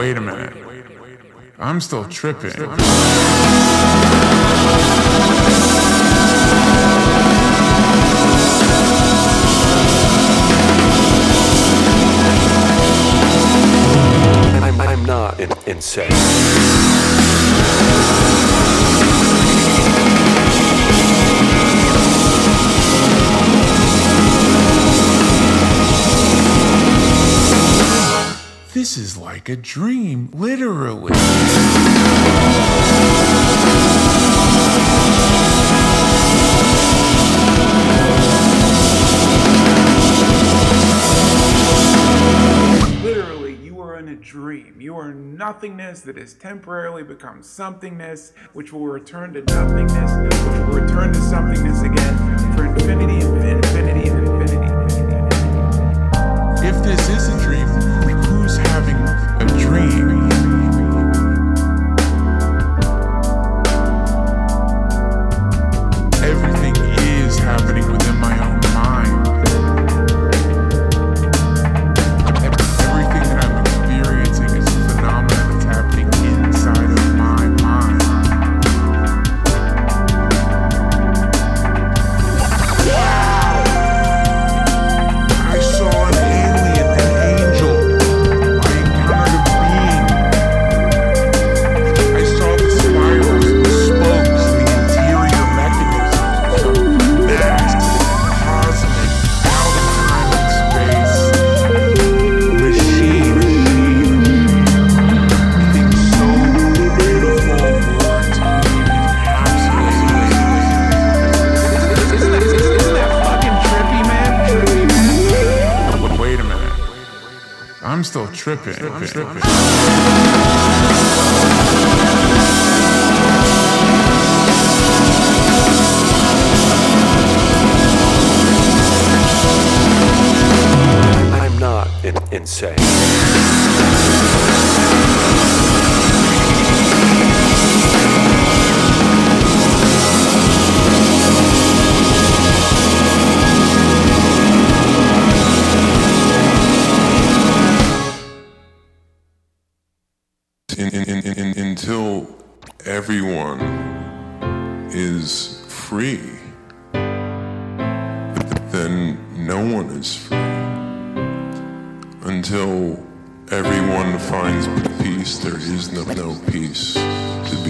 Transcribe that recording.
wait a minute. I'm still tripping. I'm not insane. This is like a dream, literally. Literally, you are in a dream. You are nothingness that has temporarily become somethingness, which will return to nothingness, which will return to somethingness again for infinity and infinity and infinity. If this is a dream, who's having a dream? Everything is happening within my own mind. Everything that I'm experiencing is a phenomenon that's happening inside of my mind. I saw an alien, an angel. I encountered a being. I saw the spirals, the spokes, the interior mechanisms of some vast, cosmic, out of time and space machine. Things so beautiful, words can't even encapsulate. Isn't that fucking trippy, man? Wait a minute. I'm still tripping. I'm not insane. Until everyone is free, then no one is free. Until everyone finds peace, there is no peace to